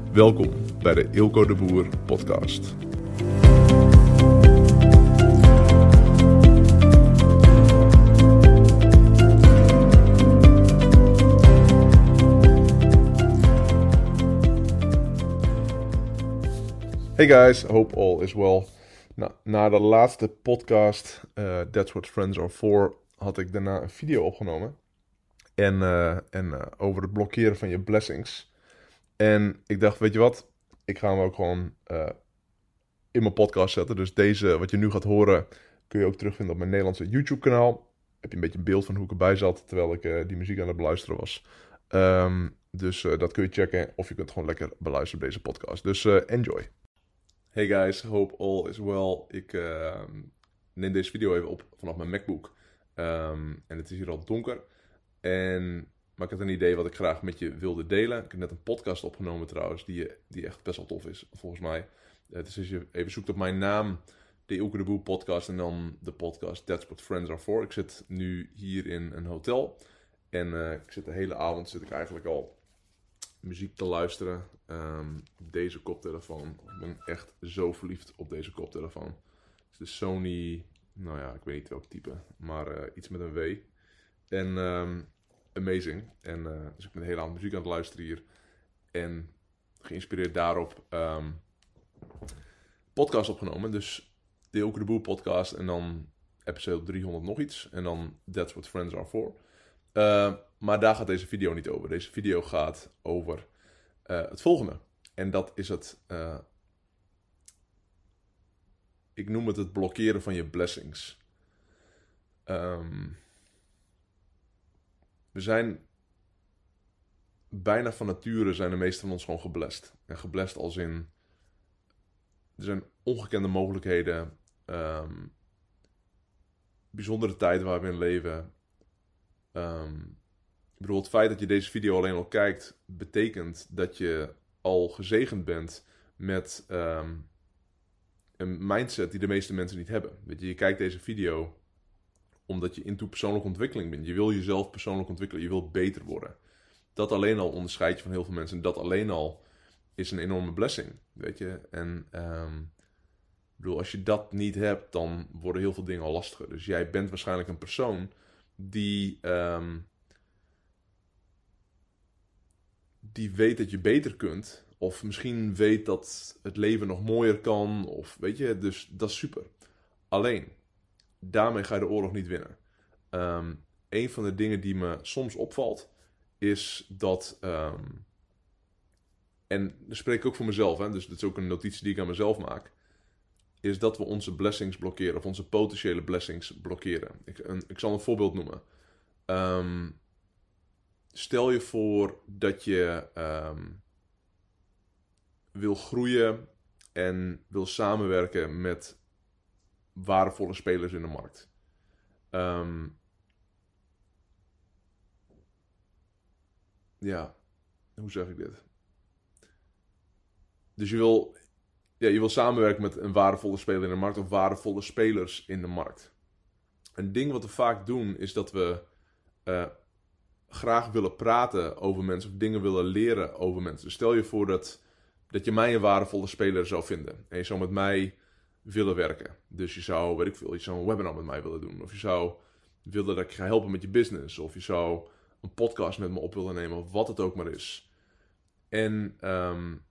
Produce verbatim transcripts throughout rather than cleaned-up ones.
Welkom bij de Eelco de Boer podcast. Hey guys, hope all is well. Nou, na de laatste podcast, uh, That's What Friends Are For, had ik daarna een video opgenomen. En, uh, en uh, over het blokkeren van je blessings. En ik dacht, weet je wat? Ik ga hem ook gewoon uh, in mijn podcast zetten. Dus deze, wat je nu gaat horen, kun je ook terugvinden op mijn Nederlandse YouTube kanaal. Heb je een beetje een beeld van hoe ik erbij zat, terwijl ik uh, die muziek aan het beluisteren was. Um, dus uh, dat kun je checken. Of je kunt gewoon lekker beluisteren deze podcast. Dus uh, enjoy. Hey guys, hope all is well. Ik uh, neem deze video even op vanaf mijn MacBook. Um, en het is hier al donker. En, maar ik had een idee wat ik graag met je wilde delen. Ik heb net een podcast opgenomen trouwens, die, die echt best wel tof is, volgens mij. Uh, dus als je even zoekt op mijn naam, de Eelco de Boer podcast en dan de podcast That's What Friends Are For. Ik zit nu hier in een hotel. En uh, ik zit de hele avond zit ik eigenlijk al muziek te luisteren. Um, deze koptelefoon. Ik ben echt zo verliefd op deze koptelefoon. Het is de Sony, nou ja, ik weet niet welk type, maar uh, iets met een W. En um, amazing. En uh, dus ik ben de hele avond muziek aan het luisteren hier. En geïnspireerd daarop um, podcast opgenomen. Dus de Eelco de Boer podcast en dan episode driehonderd nog iets. En dan That's What Friends Are For. Uh, maar daar gaat deze video niet over. Deze video gaat over uh, het volgende. En dat is het... Uh, ik noem het het blokkeren van je blessings. Um, we zijn... Bijna van nature zijn de meesten van ons gewoon geblest. En geblest als in... Er zijn ongekende mogelijkheden. Um, bijzondere tijden waar we in leven... Um, ik bedoel, het feit dat je deze video alleen al kijkt, betekent dat je al gezegend bent met um, een mindset die de meeste mensen niet hebben. Weet je, je kijkt deze video omdat je into persoonlijke ontwikkeling bent. Je wil jezelf persoonlijk ontwikkelen, je wilt beter worden. Dat alleen al onderscheidt je van heel veel mensen. En dat alleen al is een enorme blessing, weet je. En um, ik bedoel, als je dat niet hebt, dan worden heel veel dingen al lastiger. Dus jij bent waarschijnlijk een persoon die, um, die weet dat je beter kunt. Of misschien weet dat het leven nog mooier kan. Of weet je, dus dat is super. Alleen, daarmee ga je de oorlog niet winnen. Um, een van de dingen die me soms opvalt, is dat... Um, en dat spreek ik ook voor mezelf, hè, dus dat is ook een notitie die ik aan mezelf maak. Is dat we onze blessings blokkeren, of onze potentiële blessings blokkeren. Ik, een, ik zal een voorbeeld noemen. Um, stel je voor dat je um, wil groeien en wil samenwerken met waardevolle spelers in de markt. Um, ja, hoe zeg ik dit? Dus je wil... Ja, je wil samenwerken met een waardevolle speler in de markt of waardevolle spelers in de markt. Een ding wat we vaak doen is dat we uh, graag willen praten over mensen of dingen willen leren over mensen. Dus stel je voor dat, dat je mij een waardevolle speler zou vinden en je zou met mij willen werken. Dus je zou, weet ik veel, je zou een webinar met mij willen doen. Of je zou willen dat ik je ga helpen met je business. Of je zou een podcast met me op willen nemen of wat het ook maar is. En... Um,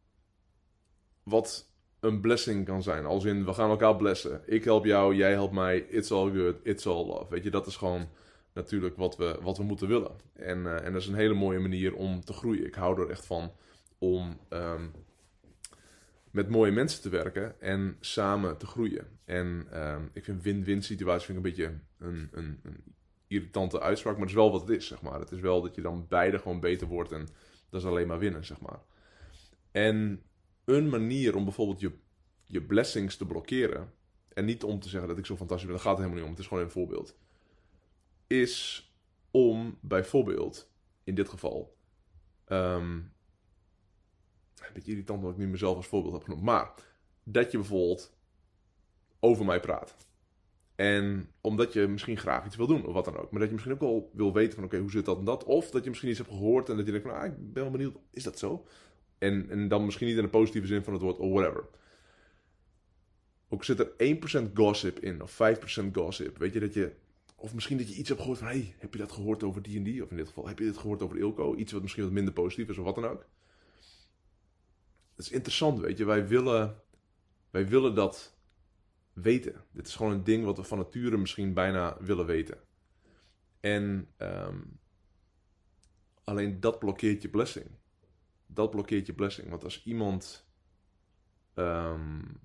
Wat een blessing kan zijn. Als in, we gaan elkaar blessen. Ik help jou, jij helpt mij. It's all good, it's all love. Weet je, dat is gewoon natuurlijk wat we, wat we moeten willen. En, uh, en dat is een hele mooie manier om te groeien. Ik hou er echt van om um, met mooie mensen te werken en samen te groeien. En um, ik vind win-win situatie vind ik een beetje een, een, een irritante uitspraak. Maar het is wel wat het is, zeg maar. Het is wel dat je dan beide gewoon beter wordt en dat is alleen maar winnen, zeg maar. En... Een manier om bijvoorbeeld je, je blessings te blokkeren. En niet om te zeggen dat ik zo fantastisch ben. Daar gaat het helemaal niet om. Het is gewoon een voorbeeld. Is om bijvoorbeeld. In dit geval. Um, een beetje irritant dat ik nu mezelf als voorbeeld heb genoemd. Maar. Dat je bijvoorbeeld. Over mij praat. En omdat je misschien graag iets wil doen. Of wat dan ook. Maar dat je misschien ook wel wil weten van. Oké, okay, hoe zit dat en dat. Of dat je misschien iets hebt gehoord. En dat je denkt van. Ah, ik ben wel benieuwd. Is dat zo? En, en dan misschien niet in de positieve zin van het woord, of whatever. Ook zit er één procent gossip in, of vijf procent gossip. Weet je, dat je... Of misschien dat je iets hebt gehoord van, hey, heb je dat gehoord over die en die? Of in dit geval, heb je dit gehoord over Ilko? Iets wat misschien wat minder positief is, of wat dan ook. Het is interessant, weet je. Wij willen, wij willen dat weten. Dit is gewoon een ding wat we van nature misschien bijna willen weten. En um, alleen dat blokkeert je blessing. Dat blokkeert je blessing. Want als iemand... Um,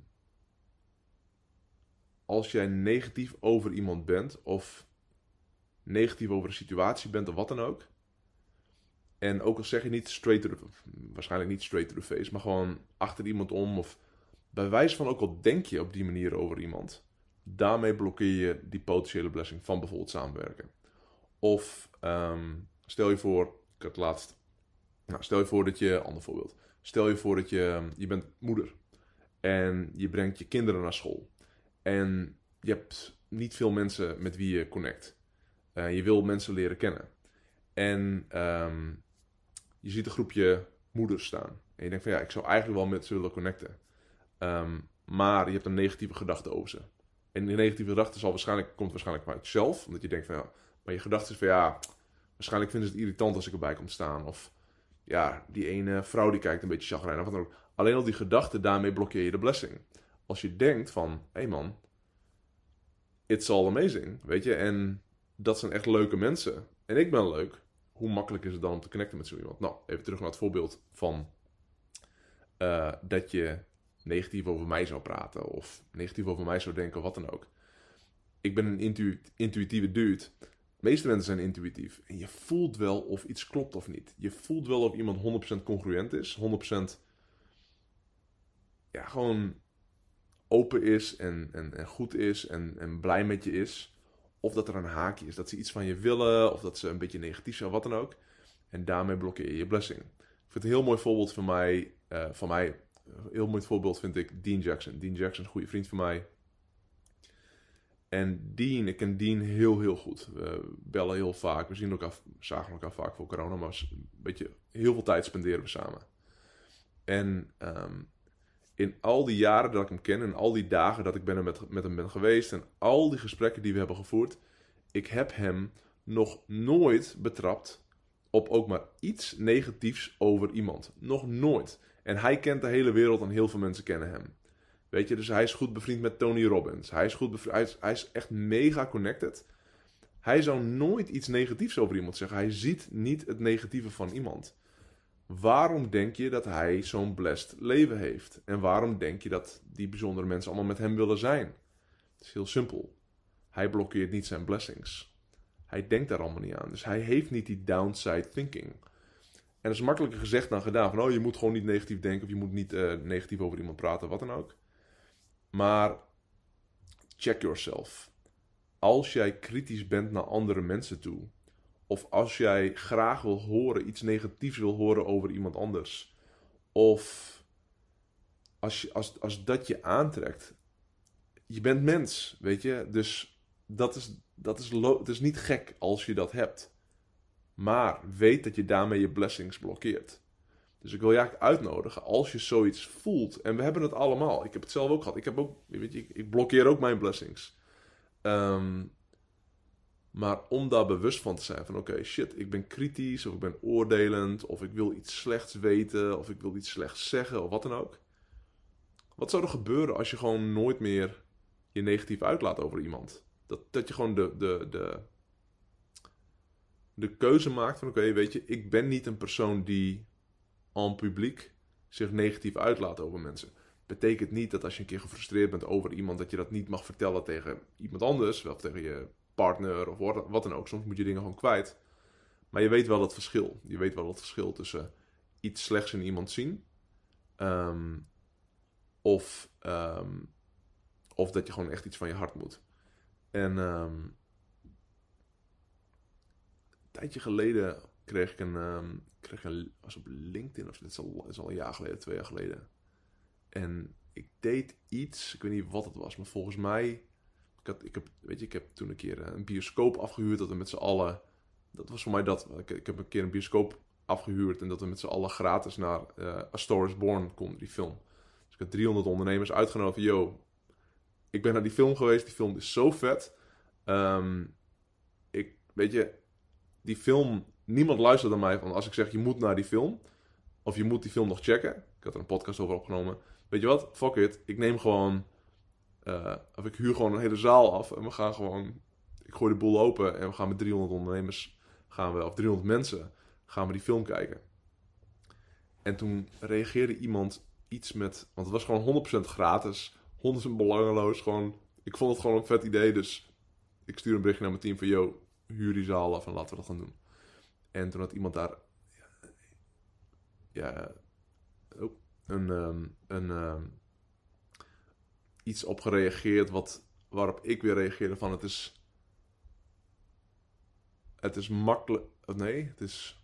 als jij negatief over iemand bent, of negatief over een situatie bent, of wat dan ook. En ook al zeg je niet straight to the, waarschijnlijk niet straight to the face, maar gewoon achter iemand om, of bij wijze van ook al denk je op die manier over iemand, daarmee blokkeer je die potentiële blessing van bijvoorbeeld samenwerken. Of um, stel je voor, ik had laatst, nou, stel je voor dat je, ander voorbeeld, stel je voor dat je, je bent moeder en je brengt je kinderen naar school. En je hebt niet veel mensen met wie je connect. Uh, je wil mensen leren kennen. En um, je ziet een groepje moeders staan. En je denkt van ja, ik zou eigenlijk wel met ze willen connecten. Um, maar je hebt een negatieve gedachte over ze. En die negatieve gedachte zal waarschijnlijk, komt waarschijnlijk uit jezelf. Omdat je denkt van ja, maar je gedachte is van ja, waarschijnlijk vinden ze het irritant als ik erbij kom staan. Of ja, die ene vrouw die kijkt een beetje chagrijnig. Of wat dan ook. Alleen al die gedachte, daarmee blokkeer je de blessing. Als je denkt van, hé hey man, it's all amazing, weet je. En dat zijn echt leuke mensen. En ik ben leuk. Hoe makkelijk is het dan om te connecten met zo iemand? Nou, even terug naar het voorbeeld van uh, dat je negatief over mij zou praten. Of negatief over mij zou denken, of wat dan ook. Ik ben een intu- intuïtieve dude. De meeste mensen zijn intuïtief. En je voelt wel of iets klopt of niet. Je voelt wel of iemand honderd procent congruent is. honderd procent ja, gewoon open is en, en, en goed is en, en blij met je is. Of dat er een haakje is. Dat ze iets van je willen. Of dat ze een beetje negatief zijn. Wat dan ook. En daarmee blokkeer je je blessing. Ik vind een heel mooi voorbeeld van mij. Uh, van mij. Een heel mooi voorbeeld vind ik Dean Jackson. Dean Jackson is een goede vriend van mij. En Dean, ik ken Dean heel heel goed. We bellen heel vaak. We zien elkaar, zagen elkaar vaak voor corona. Maar een beetje, heel veel tijd spenderen we samen. En um, in al die jaren dat ik hem ken. En al die dagen dat ik ben met, met hem ben geweest. En al die gesprekken die we hebben gevoerd. Ik heb hem nog nooit betrapt op ook maar iets negatiefs over iemand. Nog nooit. En hij kent de hele wereld en heel veel mensen kennen hem. Weet je, dus hij is goed bevriend met Tony Robbins. Hij is, goed bevriend, hij is, hij is echt mega connected. Hij zou nooit iets negatiefs over iemand zeggen. Hij ziet niet het negatieve van iemand. Waarom denk je dat hij zo'n blessed leven heeft? En waarom denk je dat die bijzondere mensen allemaal met hem willen zijn? Het is heel simpel. Hij blokkeert niet zijn blessings. Hij denkt daar allemaal niet aan. Dus hij heeft niet die downside thinking. En dat is makkelijker gezegd dan gedaan. Van, oh, je moet gewoon niet negatief denken. Of je moet niet uh, negatief over iemand praten. Wat dan ook. Maar check yourself. Als jij kritisch bent naar andere mensen toe. Of als jij graag wil horen, iets negatiefs wil horen over iemand anders. Of als, je, als, als dat je aantrekt. Je bent mens, weet je. Dus dat is, dat is, lo- het is niet gek als je dat hebt. Maar weet dat je daarmee je blessings blokkeert. Dus ik wil je eigenlijk uitnodigen, als je zoiets voelt. En we hebben het allemaal. Ik heb het zelf ook gehad. Ik, heb ook, weet je, ik, ik blokkeer ook mijn blessings. Um, maar om daar bewust van te zijn. Van oké, okay, shit, ik ben kritisch. Of ik ben oordelend. Of ik wil iets slechts weten. Of ik wil iets slechts zeggen. Of wat dan ook. Wat zou er gebeuren als je gewoon nooit meer je negatief uitlaat over iemand? Dat, dat je gewoon de... de, de de keuze maakt van oké, okay, weet je, ik ben niet een persoon die en publiek zich negatief uitlaat over mensen. Betekent niet dat als je een keer gefrustreerd bent over iemand, dat je dat niet mag vertellen tegen iemand anders, wel tegen je partner of wat dan ook. Soms moet je dingen gewoon kwijt. Maar je weet wel het verschil. Je weet wel het verschil tussen iets slechts in iemand zien um, of, um, of dat je gewoon echt iets van je hart moet. En um, een tijdje geleden kreeg ik een, um, kreeg een was op LinkedIn, of dit is al, is al een jaar geleden, twee jaar geleden. En ik deed iets, ik weet niet wat het was, maar volgens mij, ik, had, ik, heb, weet je, ik heb toen een keer een bioscoop afgehuurd, dat we met z'n allen, dat was voor mij dat, ik, ik heb een keer een bioscoop afgehuurd. En dat we met z'n allen gratis naar uh, A Star is Born konden, die film. Dus ik had driehonderd ondernemers uitgenodigd van, yo, ik ben naar die film geweest. Die film is zo vet. Um, ik, weet je, die film, niemand luistert naar mij van als ik zeg je moet naar die film. Of je moet die film nog checken. Ik had er een podcast over opgenomen. Weet je wat? Fuck it. Ik neem gewoon, uh, of ik huur gewoon een hele zaal af. En we gaan gewoon, ik gooi de boel open. En we gaan met driehonderd ondernemers, gaan we, of driehonderd mensen, gaan we die film kijken. En toen reageerde iemand iets met, want het was gewoon honderd procent gratis. honderd procent belangeloos. Gewoon, ik vond het gewoon een vet idee. Dus ik stuur een berichtje naar mijn team van, yo, huur die zaal af en laten we dat gaan doen. En toen had iemand daar, ja, oh, een, um, een, um, iets op gereageerd wat, waarop ik weer reageerde van, het is, het is makkelijk, nee, het is,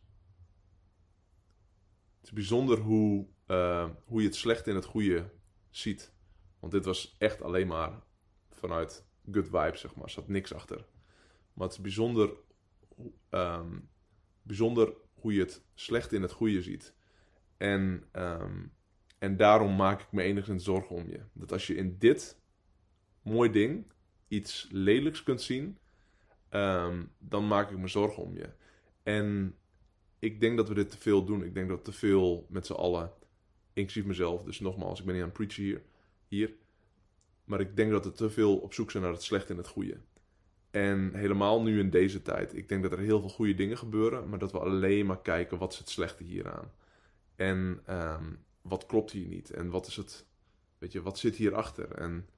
het is bijzonder hoe, uh, hoe je het slechte in het goede ziet. Want dit was echt alleen maar vanuit good vibes, zeg maar. Er zat niks achter. Maar het is bijzonder, um, bijzonder hoe je het slechte in het goede ziet. En, um, en daarom maak ik me enigszins zorgen om je. Dat als je in dit mooi ding iets lelijks kunt zien, um, dan maak ik me zorgen om je. En ik denk dat we dit te veel doen. Ik denk dat te veel met z'n allen, inclusief mezelf. Dus nogmaals, ik ben niet aan het preachen hier. hier. Maar ik denk dat we te veel op zoek zijn naar het slechte in het goede. En helemaal nu in deze tijd. Ik denk dat er heel veel goede dingen gebeuren. Maar dat we alleen maar kijken, wat is het slechte hieraan? En um, wat klopt hier niet? En wat is het, weet je, wat zit hierachter? En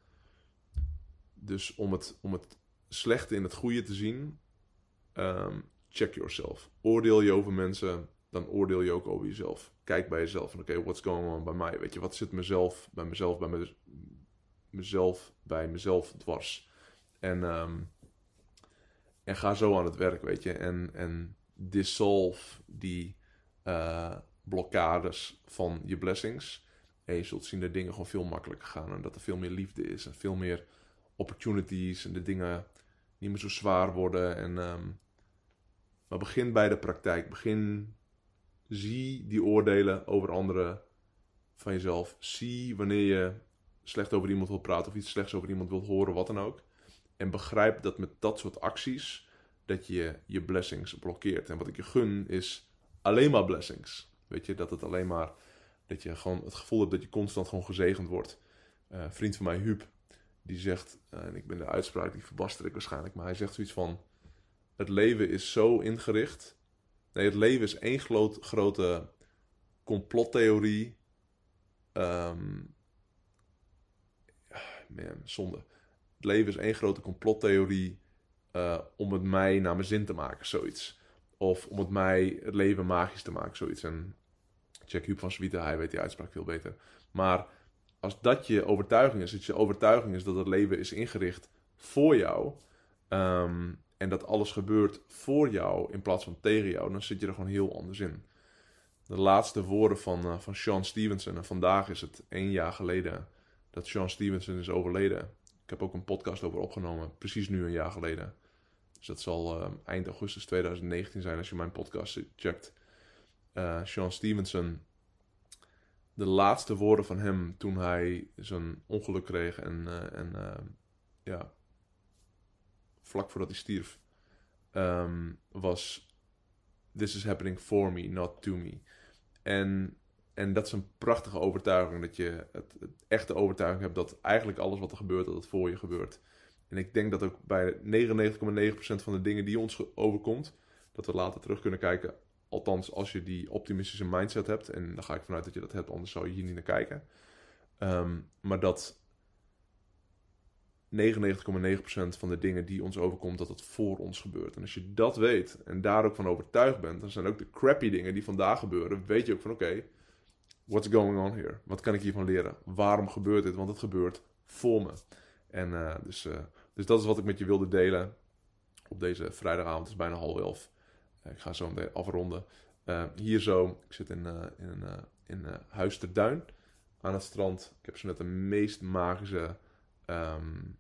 dus om het, om het slechte in het goede te zien, um, check yourself. Oordeel je over mensen, dan oordeel je ook over jezelf. Kijk bij jezelf van, oké, okay, what's going on bij mij? Weet je, wat zit mezelf, bij mezelf, bij me, mezelf, bij mezelf dwars? En, um, en ga zo aan het werk, weet je. En, en dissolve die uh, blokkades van je blessings. En je zult zien dat dingen gewoon veel makkelijker gaan. En dat er veel meer liefde is. En veel meer opportunities. En de dingen niet meer zo zwaar worden. En, um, maar begin bij de praktijk. Begin, zie die oordelen over anderen van jezelf. Zie wanneer je slecht over iemand wil praten. Of iets slechts over iemand wilt horen, wat dan ook. En begrijp dat met dat soort acties, dat je je blessings blokkeert. En wat ik je gun is alleen maar blessings. Weet je, dat het alleen maar, dat je gewoon het gevoel hebt dat je constant gewoon gezegend wordt. Uh, een vriend van mij, Huub, die zegt, uh, en ik ben de uitspraak, die verbaster ik waarschijnlijk, maar hij zegt zoiets van, het leven is zo ingericht. Nee, het leven is één groot, grote complottheorie. Um, man, zonde. Het leven is één grote complottheorie uh, om het mij naar mijn zin te maken, zoiets. Of om het mij het leven magisch te maken, zoiets. En check Huub van Swieten, hij weet die uitspraak veel beter. Maar als dat je overtuiging is, dat je overtuiging is dat het leven is ingericht voor jou, um, en dat alles gebeurt voor jou in plaats van tegen jou, dan zit je er gewoon heel anders in. De laatste woorden van, uh, van Sean Stevenson, en vandaag is het één jaar geleden dat Sean Stevenson is overleden. Ik heb ook een podcast over opgenomen, precies nu een jaar geleden. Dus dat zal uh, eind augustus tweeduizend negentien zijn als je mijn podcast checkt. Uh, Sean Stevenson, de laatste woorden van hem toen hij zijn ongeluk kreeg en, uh, en uh, ja, vlak voordat hij stierf, um, was: "This is happening for me, not to me." En, en dat is een prachtige overtuiging, dat je het, het echte overtuiging hebt dat eigenlijk alles wat er gebeurt, dat het voor je gebeurt. En ik denk dat ook bij negenennegentig komma negen procent van de dingen die ons overkomt, dat we later terug kunnen kijken. Althans, als je die optimistische mindset hebt. En dan ga ik vanuit dat je dat hebt, anders zou je hier niet naar kijken. Um, maar dat negenennegentig komma negen procent van de dingen die ons overkomt, dat het voor ons gebeurt. En als je dat weet en daar ook van overtuigd bent, dan zijn ook de crappy dingen die vandaag gebeuren, weet je ook van oké, okay, what's going on here? Wat kan ik hiervan leren? Waarom gebeurt dit? Want het gebeurt voor me. En uh, dus, uh, dus dat is wat ik met je wilde delen op deze vrijdagavond. Het is bijna half elf. Uh, ik ga zo meteen afronden. Uh, hier zo, ik zit in, uh, in, uh, in uh, Huis ter Duin aan het strand. Ik heb zo net de meest magische um,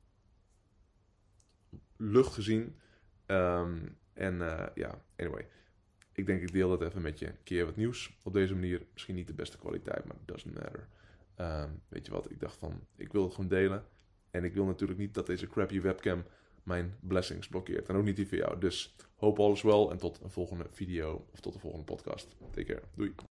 lucht gezien. Um, en uh, ja, anyway. ik denk ik deel dat even met je. Een keer wat nieuws op deze manier. Misschien niet de beste kwaliteit, maar doesn't matter. Um, weet je wat, ik dacht van, ik wil het gewoon delen. En ik wil natuurlijk niet dat deze crappy webcam mijn blessings blokkeert. En ook niet die voor jou. Dus hoop alles wel en tot een volgende video of tot de volgende podcast. Take care. Doei.